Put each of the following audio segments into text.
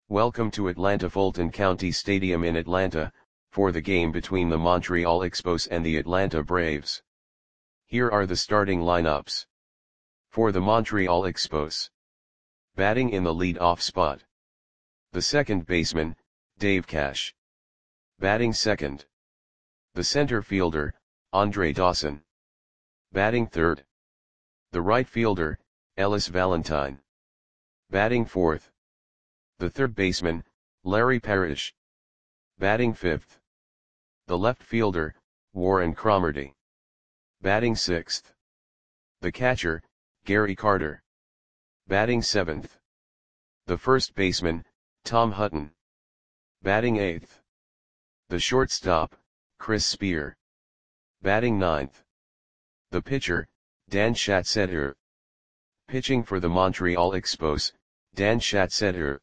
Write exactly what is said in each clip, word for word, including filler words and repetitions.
Welcome to Atlanta Fulton County Stadium in Atlanta, for the game between the Montreal Expos and the Atlanta Braves. Here are the starting lineups. For the Montreal Expos. Batting in the lead-off spot. The second baseman, Dave Cash. Batting second. The center fielder, Andre Dawson. Batting third. The right fielder, Ellis Valentine. Batting fourth. The third baseman, Larry Parrish. Batting fifth. The left fielder, Warren Cromartie. Batting sixth. The catcher, Gary Carter. Batting seventh. The first baseman, Tom Hutton. Batting eighth. The shortstop, Chris Spear. Batting ninth. The pitcher, Dan Schatzeder. Pitching for the Montreal Expos, Dan Schatzeder.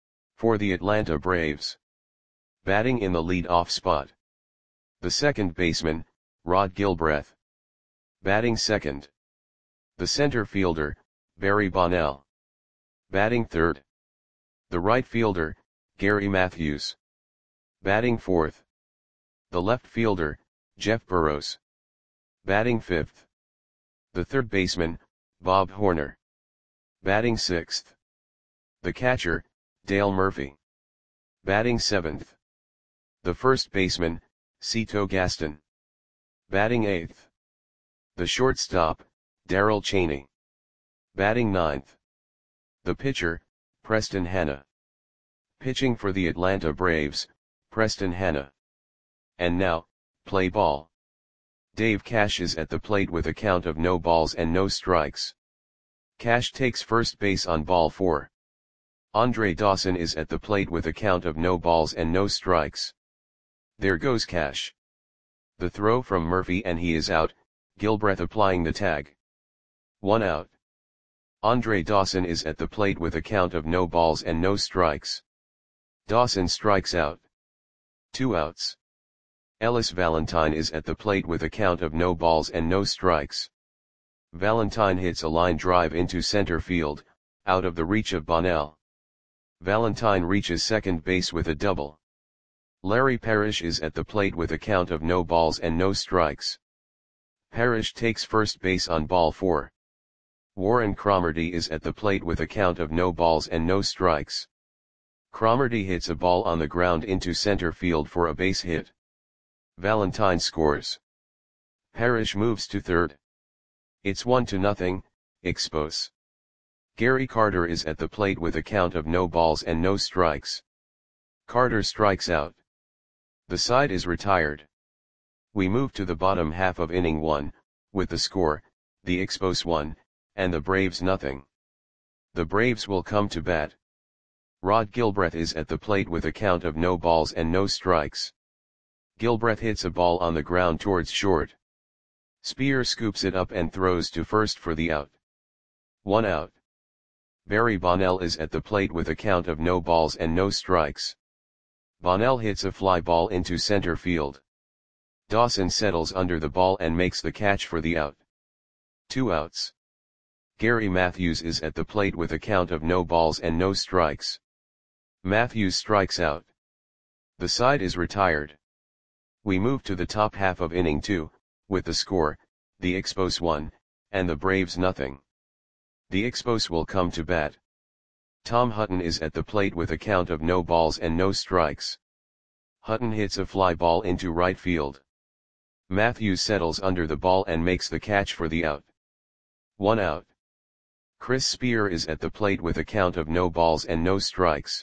For the Atlanta Braves. Batting in the lead-off spot. The second baseman, Rod Gilbreth. Batting second. The center fielder, Barry Bonnell. Batting third. The right fielder, Gary Matthews. Batting fourth. The left fielder, Jeff Burrows. Batting fifth. The third baseman, Bob Horner. Batting sixth. The catcher, Dale Murphy. Batting seventh. The first baseman, Cito Gaston. Batting eighth. The shortstop, Darrell Chaney. Batting ninth. The pitcher, Preston Hanna. Pitching for the Atlanta Braves, Preston Hanna. And now, play ball. Dave Cash is at the plate with a count of no balls and no strikes. Cash takes first base on ball four. Andre Dawson is at the plate with a count of no balls and no strikes. There goes Cash. The throw from Murphy and he is out, Gilbreth applying the tag. One out. Andre Dawson is at the plate with a count of no balls and no strikes. Dawson strikes out. Two outs. Ellis Valentine is at the plate with a count of no balls and no strikes. Valentine hits a line drive into center field, out of the reach of Bonnell. Valentine reaches second base with a double. Larry Parrish is at the plate with a count of no balls and no strikes. Parrish takes first base on ball four. Warren Cromartie is at the plate with a count of no balls and no strikes. Cromartie hits a ball on the ground into center field for a base hit. Valentine scores. Parrish moves to third. It's one to nothing, Expos. Gary Carter is at the plate with a count of no balls and no strikes. Carter strikes out. The side is retired. We move to the bottom half of inning one, with the score, the Expos one, and the Braves nothing. The Braves will come to bat. Rod Gilbreth is at the plate with a count of no balls and no strikes. Gilbreth hits a ball on the ground towards short. Spear scoops it up and throws to first for the out. One out. Barry Bonnell is at the plate with a count of no balls and no strikes. Bonnell hits a fly ball into center field. Dawson settles under the ball and makes the catch for the out. Two outs. Gary Matthews is at the plate with a count of no balls and no strikes. Matthews strikes out. The side is retired. We move to the top half of inning two, with the score, the Expos one, and the Braves nothing. The Expos will come to bat. Tom Hutton is at the plate with a count of no balls and no strikes. Hutton hits a fly ball into right field. Matthews settles under the ball and makes the catch for the out. One out. Chris Spear is at the plate with a count of no balls and no strikes.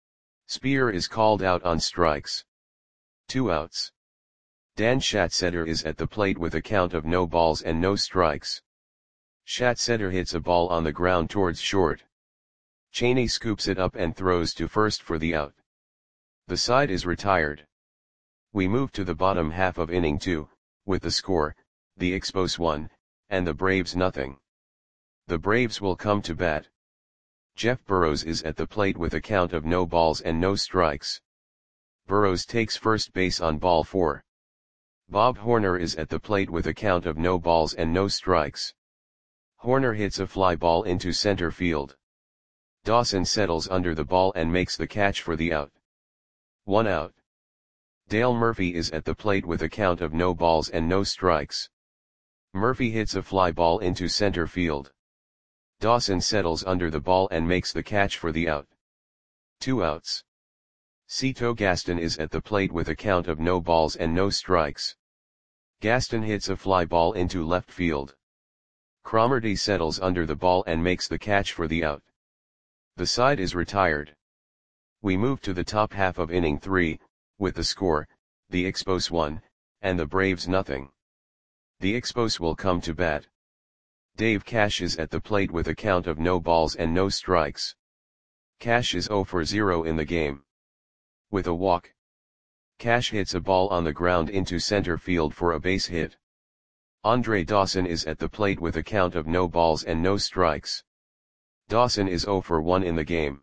Spear is called out on strikes. Two outs. Dan Schatzeder is at the plate with a count of no balls and no strikes. Schatzeder hits a ball on the ground towards short. Chaney scoops it up and throws to first for the out. The side is retired. We move to the bottom half of inning two, with the score, the Expos one, and the Braves nothing. The Braves will come to bat. Jeff Burrows is at the plate with a count of no balls and no strikes. Burrows takes first base on ball four. Bob Horner is at the plate with a count of no balls and no strikes. Horner hits a fly ball into center field. Dawson settles under the ball and makes the catch for the out. One out. Dale Murphy is at the plate with a count of no balls and no strikes. Murphy hits a fly ball into center field. Dawson settles under the ball and makes the catch for the out. Two outs. Cito Gaston is at the plate with a count of no balls and no strikes. Gaston hits a fly ball into left field. Cromartie settles under the ball and makes the catch for the out. The side is retired. We move to the top half of inning three, with the score, the Expos one, and the Braves nothing. The Expos will come to bat. Dave Cash is at the plate with a count of no balls and no strikes. Cash is zero for zero in the game. With a walk, Cash hits a ball on the ground into center field for a base hit. Andre Dawson is at the plate with a count of no balls and no strikes. Dawson is zero for one in the game.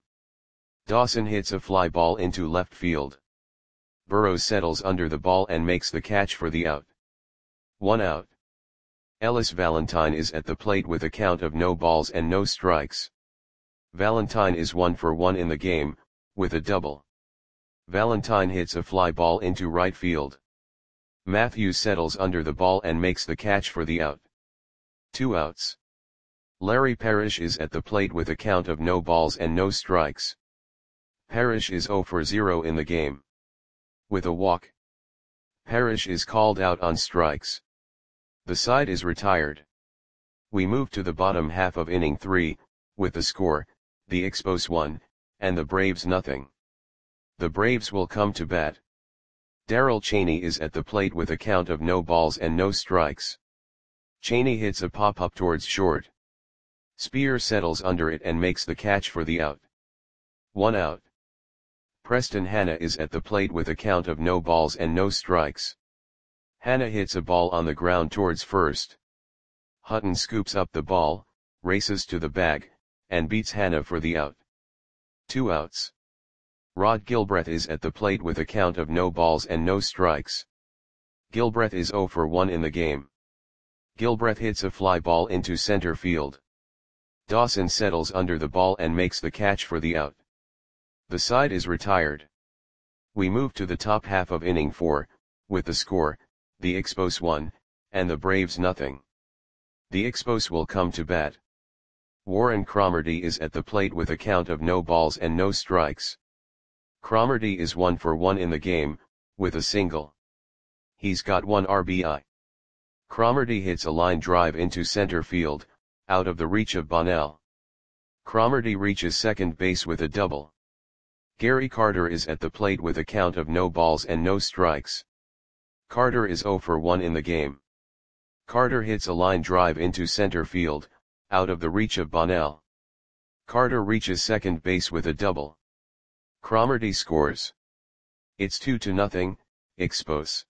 Dawson hits a fly ball into left field. Burrows settles under the ball and makes the catch for the out. One out. Ellis Valentine is at the plate with a count of no balls and no strikes. Valentine is one for one in the game, with a double. Valentine hits a fly ball into right field. Matthews settles under the ball and makes the catch for the out. Two outs. Larry Parrish is at the plate with a count of no balls and no strikes. Parrish is zero for zero in the game. With a walk, Parrish is called out on strikes. The side is retired. We move to the bottom half of inning three, with the score, the Expos one, and the Braves nothing. The Braves will come to bat. Darrell Chaney is at the plate with a count of no balls and no strikes. Chaney hits a pop-up towards short. Spear settles under it and makes the catch for the out. One out. Preston Hanna is at the plate with a count of no balls and no strikes. Hanna hits a ball on the ground towards first. Hutton scoops up the ball, races to the bag, and beats Hanna for the out. Two outs. Rod Gilbreth is at the plate with a count of no balls and no strikes. Gilbreth is zero for one in the game. Gilbreth hits a fly ball into center field. Dawson settles under the ball and makes the catch for the out. The side is retired. We move to the top half of inning four, with the score, the Expos one, and the Braves nothing. The Expos will come to bat. Warren Cromartie is at the plate with a count of no balls and no strikes. Cromartie is one for one in the game, with a single. He's got one R B I. Cromartie hits a line drive into center field, out of the reach of Bonnell. Cromartie reaches second base with a double. Gary Carter is at the plate with a count of no balls and no strikes. Carter is zero for one in the game. Carter hits a line drive into center field, out of the reach of Bonnell. Carter reaches second base with a double. Cromartie scores. It's two to nothing, Expos.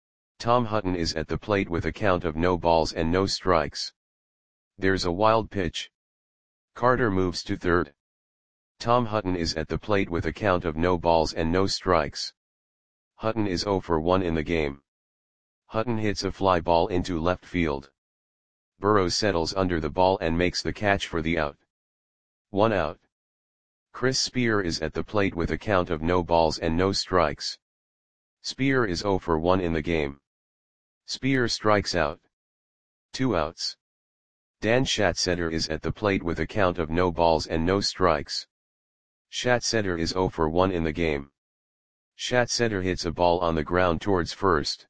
Tom Hutton is at the plate with a count of no balls and no strikes. There's a wild pitch. Carter moves to third. Tom Hutton is at the plate with a count of no balls and no strikes. Hutton is zero for one in the game. Hutton hits a fly ball into left field. Burrows settles under the ball and makes the catch for the out. One out. Chris Spear is at the plate with a count of no balls and no strikes. Spear is zero for one in the game. Spear strikes out. Two outs. Dan Schatzeder is at the plate with a count of no balls and no strikes. Schatzeder is zero for one in the game. Schatzeder hits a ball on the ground towards first.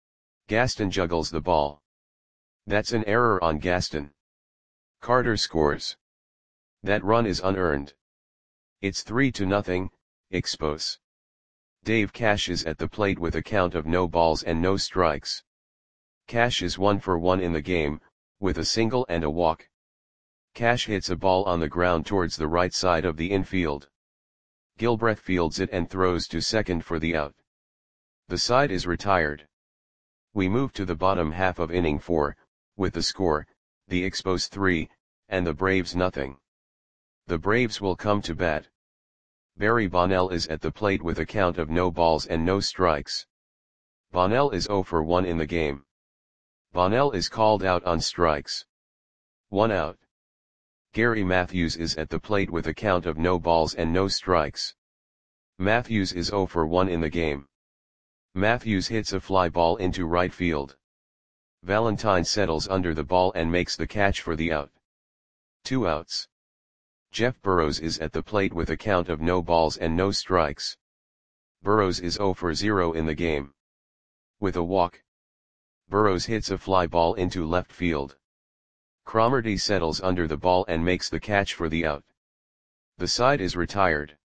Gaston juggles the ball. That's an error on Gaston. Carter scores. That run is unearned. It's three to nothing, Expos. Dave Cash is at the plate with a count of no balls and no strikes. Cash is one for one in the game, with a single and a walk. Cash hits a ball on the ground towards the right side of the infield. Gilbreth fields it and throws to second for the out. The side is retired. We move to the bottom half of inning four, with the score, the Expos three, and the Braves nothing. The Braves will come to bat. Barry Bonnell is at the plate with a count of no balls and no strikes. Bonnell is zero for one in the game. Bonnell is called out on strikes. One out. Gary Matthews is at the plate with a count of no balls and no strikes. Matthews is zero for one in the game. Matthews hits a fly ball into right field. Valentine settles under the ball and makes the catch for the out. Two outs. Jeff Burrows is at the plate with a count of no balls and no strikes. Burrows is zero for zero in the game. With a walk, Burrows hits a fly ball into left field. Cromartie settles under the ball and makes the catch for the out. The side is retired.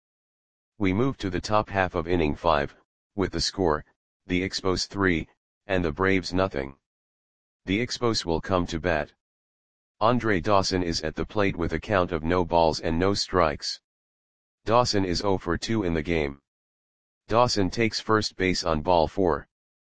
We move to the top half of inning five, with the score, the Expos three, and the Braves nothing. The Expos will come to bat. Andre Dawson is at the plate with a count of no balls and no strikes. Dawson is zero for two in the game. Dawson takes first base on ball four.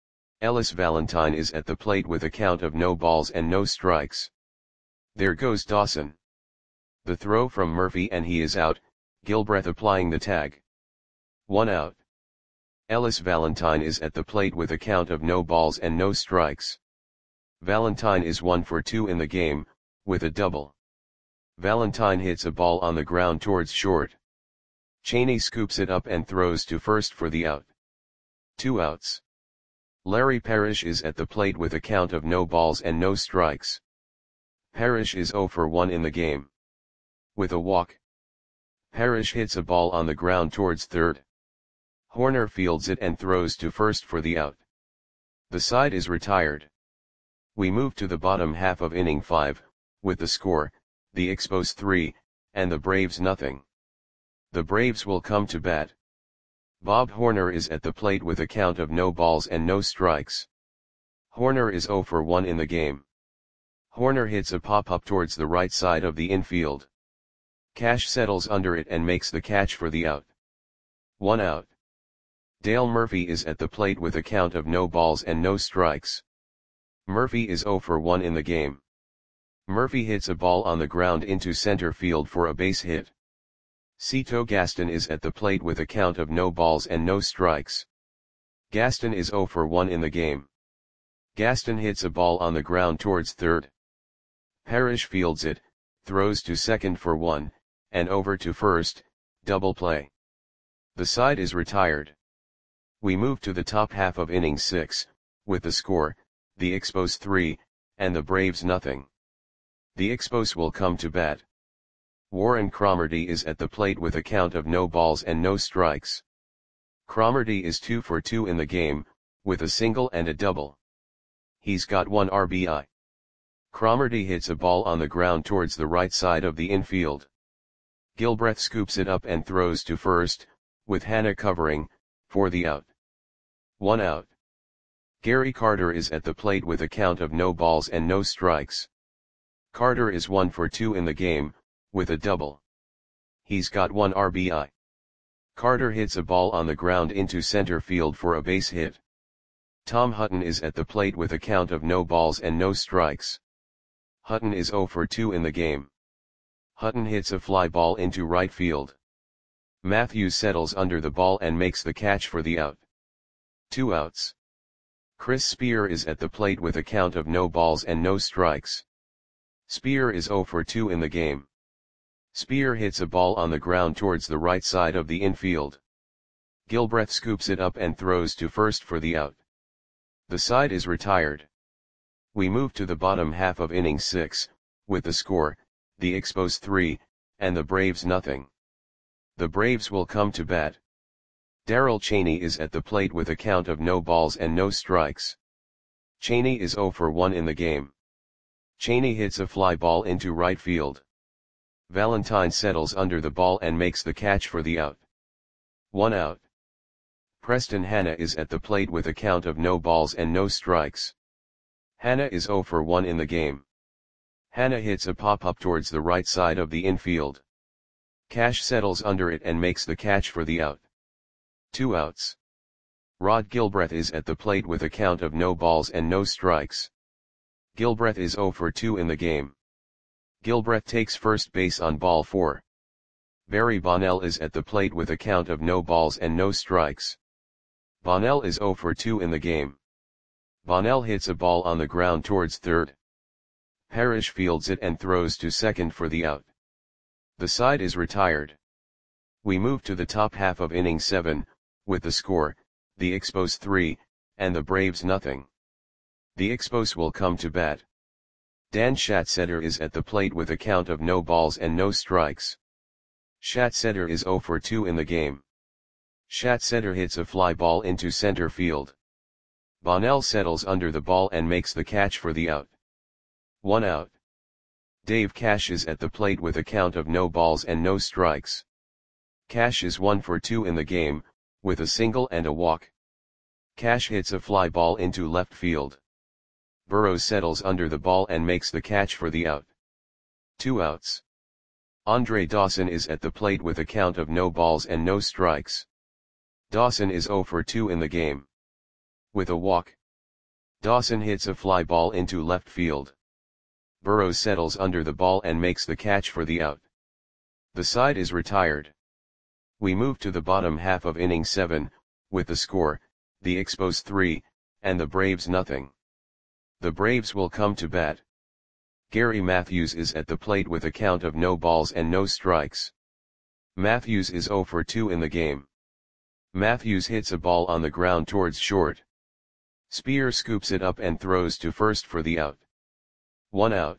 Ellis Valentine is at the plate with a count of no balls and no strikes. There goes Dawson. The throw from Murphy and he is out, Gilbreth applying the tag. One out. Ellis Valentine is at the plate with a count of no balls and no strikes. Valentine is one for two in the game, with a double. Valentine hits a ball on the ground towards short. Cheney scoops it up and throws to first for the out. Two outs. Larry Parrish is at the plate with a count of no balls and no strikes. Parrish is zero for one in the game. With a walk, Parrish hits a ball on the ground towards third. Horner fields it and throws to first for the out. The side is retired. We move to the bottom half of inning five, with the score, the Expos three, and the Braves nothing. The Braves will come to bat. Bob Horner is at the plate with a count of no balls and no strikes. Horner is zero for one in the game. Horner hits a pop-up towards the right side of the infield. Cash settles under it and makes the catch for the out. One out. Dale Murphy is at the plate with a count of no balls and no strikes. Murphy is zero for one in the game. Murphy hits a ball on the ground into center field for a base hit. Cito Gaston is at the plate with a count of no balls and no strikes. Gaston is zero for one in the game. Gaston hits a ball on the ground towards third. Parrish fields it, throws to second for one, and over to first, double play. The side is retired. We move to the top half of inning six, with the score, the Expos three, and the Braves nothing. The Expos will come to bat. Warren Cromartie is at the plate with a count of no balls and no strikes. Cromartie is two for two in the game, with a single and a double. He's got one R B I. Cromartie hits a ball on the ground towards the right side of the infield. Gilbreth scoops it up and throws to first, with Hanna covering, for the out. One out. Gary Carter is at the plate with a count of no balls and no strikes. Carter is one for two in the game, with a double. He's got one R B I. Carter hits a ball on the ground into center field for a base hit. Tom Hutton is at the plate with a count of no balls and no strikes. Hutton is zero for two in the game. Hutton hits a fly ball into right field. Matthews settles under the ball and makes the catch for the out. Two outs. Chris Spear is at the plate with a count of no balls and no strikes. Spear is zero for two in the game. Spear hits a ball on the ground towards the right side of the infield. Gilbreth scoops it up and throws to first for the out. The side is retired. We move to the bottom half of inning six, with the score, the Expos three, and the Braves nothing. The Braves will come to bat. Darrell Cheney is at the plate with a count of no balls and no strikes. Cheney is zero for one in the game. Cheney hits a fly ball into right field. Valentine settles under the ball and makes the catch for the out. One out. Preston Hanna is at the plate with a count of no balls and no strikes. Hanna is zero for one in the game. Hanna hits a pop-up towards the right side of the infield. Cash settles under it and makes the catch for the out. Two outs. Rod Gilbreth is at the plate with a count of no balls and no strikes. Gilbreth is zero for two in the game. Gilbreth takes first base on ball four. Barry Bonnell is at the plate with a count of no balls and no strikes. Bonnell is zero for two in the game. Bonnell hits a ball on the ground towards third. Parrish fields it and throws to second for the out. The side is retired. We move to the top half of inning seven, with the score, the Expos three, and the Braves nothing. The Expos will come to bat. Dan Schatzeder is at the plate with a count of no balls and no strikes. Schatzeder is zero for two in the game. Schatzeder hits a fly ball into center field. Bonnell settles under the ball and makes the catch for the out. One out. Dave Cash is at the plate with a count of no balls and no strikes. Cash is one for two in the game, with a single and a walk. Cash hits a fly ball into left field. Burrows settles under the ball and makes the catch for the out. Two outs. Andre Dawson is at the plate with a count of no balls and no strikes. Dawson is zero for two in the game. With a walk. Dawson hits a fly ball into left field. Burrows settles under the ball and makes the catch for the out. The side is retired. We move to the bottom half of inning seven, with the score, the Expos three, and the Braves nothing. The Braves will come to bat. Gary Matthews is at the plate with a count of no balls and no strikes. Matthews is zero for two in the game. Matthews hits a ball on the ground towards short. Spear scoops it up and throws to first for the out. One out.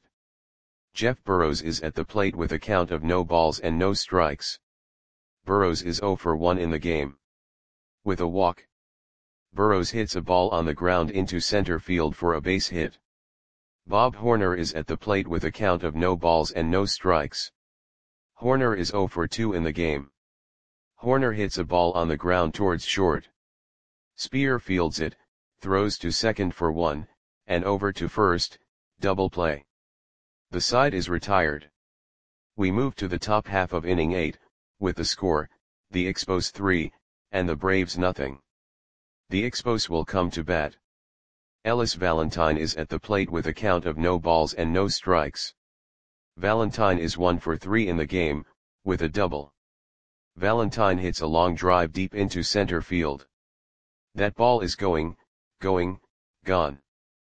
Jeff Burrows is at the plate with a count of no balls and no strikes. Burrows is zero for one in the game. With a walk. Burrows hits a ball on the ground into center field for a base hit. Bob Horner is at the plate with a count of no balls and no strikes. Horner is zero for two in the game. Horner hits a ball on the ground towards short. Spear fields it, throws to second for one, and over to first, double play. The side is retired. We move to the top half of inning eight, with the score, the Expos three, and the Braves nothing. The Expos will come to bat. Ellis Valentine is at the plate with a count of no balls and no strikes. Valentine is one for three in the game, with a double. Valentine hits a long drive deep into center field. That ball is going, going, gone.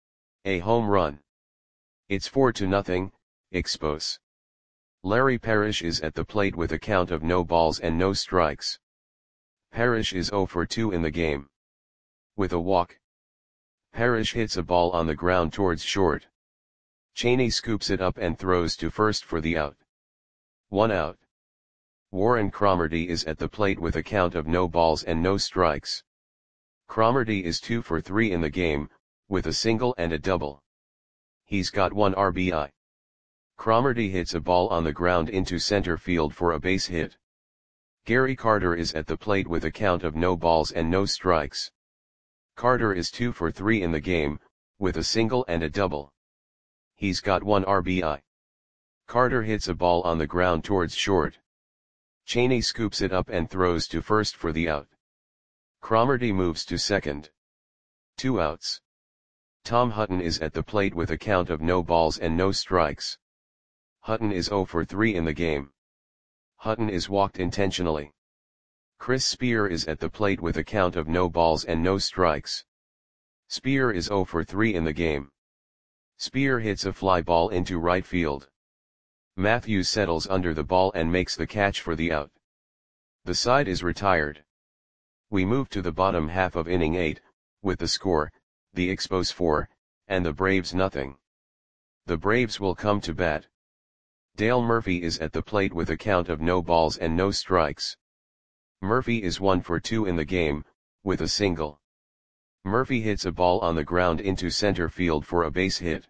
A home run. It's four to nothing, Expos. Larry Parrish is at the plate with a count of no balls and no strikes. Parrish is zero for two in the game. With a walk. Parrish hits a ball on the ground towards short. Cheney scoops it up and throws to first for the out. One out. Warren Cromartie is at the plate with a count of no balls and no strikes. Cromartie is two for three in the game, with a single and a double. He's got one R B I. Cromartie hits a ball on the ground into center field for a base hit. Gary Carter is at the plate with a count of no balls and no strikes. Carter is two for three in the game, with a single and a double. He's got one R B I. Carter hits a ball on the ground towards short. Cheney scoops it up and throws to first for the out. Cromartie moves to second. Two outs. Tom Hutton is at the plate with a count of no balls and no strikes. Hutton is zero for three in the game. Hutton is walked intentionally. Chris Spear is at the plate with a count of no balls and no strikes. Spear is zero for three in the game. Spear hits a fly ball into right field. Matthews settles under the ball and makes the catch for the out. The side is retired. We move to the bottom half of inning eight, with the score, the Expos four, and the Braves nothing. The Braves will come to bat. Dale Murphy is at the plate with a count of no balls and no strikes. Murphy is one for two in the game, with a single. Murphy hits a ball on the ground into center field for a base hit.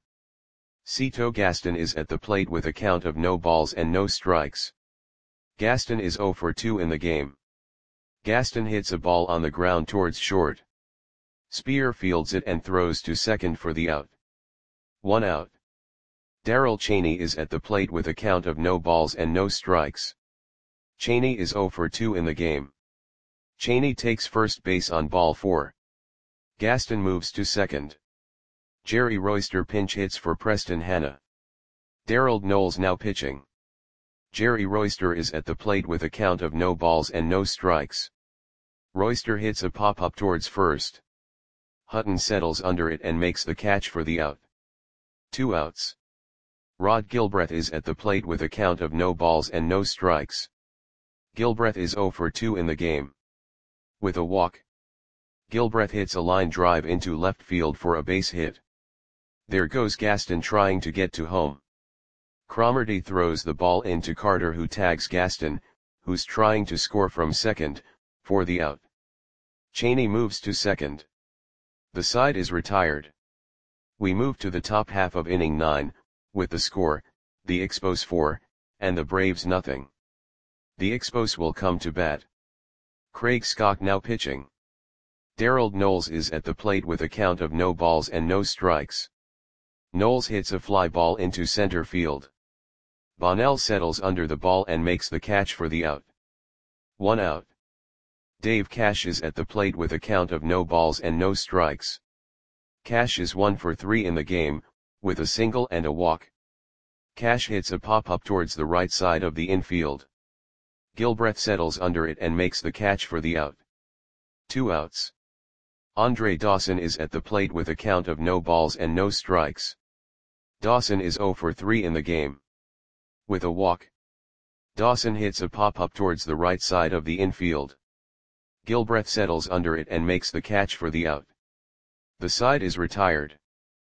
Cito Gaston is at the plate with a count of no balls and no strikes. Gaston is zero for two in the game. Gaston hits a ball on the ground towards short. Spear fields it and throws to second for the out. One out. Darrell Cheney is at the plate with a count of no balls and no strikes. Cheney is zero for two in the game. Cheney takes first base on ball four. Gaston moves to second. Jerry Royster pinch hits for Preston Hanna. Darrell Knowles now pitching. Jerry Royster is at the plate with a count of no balls and no strikes. Royster hits a pop-up towards first. Hutton settles under it and makes the catch for the out. Two outs. Rod Gilbreth is at the plate with a count of no balls and no strikes. Gilbreth is zero for two in the game. With a walk, Gilbreth hits a line drive into left field for a base hit. There goes Gaston trying to get to home. Cromartie throws the ball into Carter, who tags Gaston, who's trying to score from second, for the out. Cheney moves to second. The side is retired. We move to the top half of inning nine, with the score, the Expos four, and the Braves nothing. The Expos will come to bat. Craig Scott now pitching. Darold Knowles is at the plate with a count of no balls and no strikes. Knowles hits a fly ball into center field. Bonnell settles under the ball and makes the catch for the out. One out. Dave Cash is at the plate with a count of no balls and no strikes. Cash is one for three in the game, with a single and a walk. Cash hits a pop-up towards the right side of the infield. Gilbreth settles under it and makes the catch for the out. Two outs. Andre Dawson is at the plate with a count of no balls and no strikes. Dawson is zero for three in the game. With a walk, Dawson hits a pop-up towards the right side of the infield. Gilbreth settles under it and makes the catch for the out. The side is retired.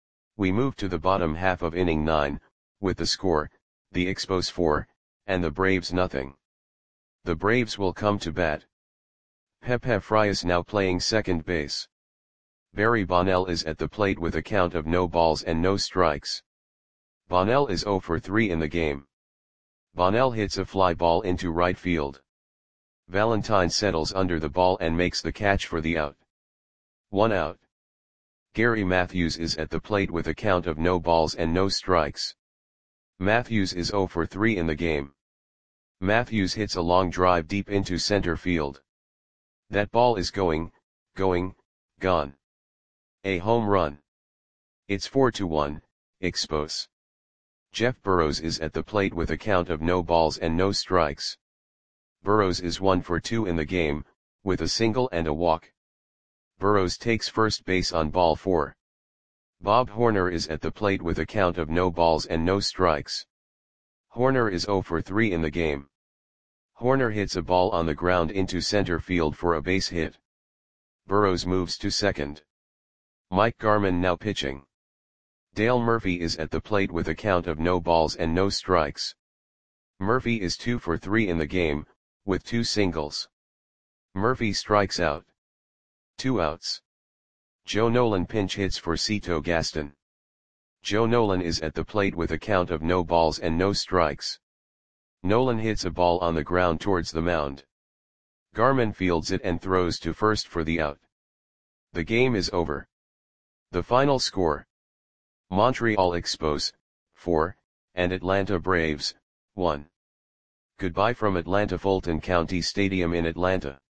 We move to the bottom half of inning nine, with the score, the Expos four, and the Braves nothing. The Braves will come to bat. Pepe Frias now playing second base. Barry Bonnell is at the plate with a count of no balls and no strikes. Bonnell is zero for three in the game. Bonnell hits a fly ball into right field. Valentine settles under the ball and makes the catch for the out. One out. Gary Matthews is at the plate with a count of no balls and no strikes. Matthews is zero for three in the game. Matthews hits a long drive deep into center field. That ball is going, going, gone. A home run. It's four to one, Expos. Jeff Burrows is at the plate with a count of no balls and no strikes. Burrows is one for two in the game, with a single and a walk. Burrows takes first base on ball four. Bob Horner is at the plate with a count of no balls and no strikes. Horner is zero for three in the game. Horner hits a ball on the ground into center field for a base hit. Burrows moves to second. Mike Garman now pitching. Dale Murphy is at the plate with a count of no balls and no strikes. Murphy is two for three in the game, with two singles. Murphy strikes out. Two outs. Joe Nolan pinch hits for Cito Gaston. Joe Nolan is at the plate with a count of no balls and no strikes. Nolan hits a ball on the ground towards the mound. Garman fields it and throws to first for the out. The game is over. The final score: Montreal Expos, four, and Atlanta Braves, one. Goodbye from Atlanta Fulton County Stadium in Atlanta.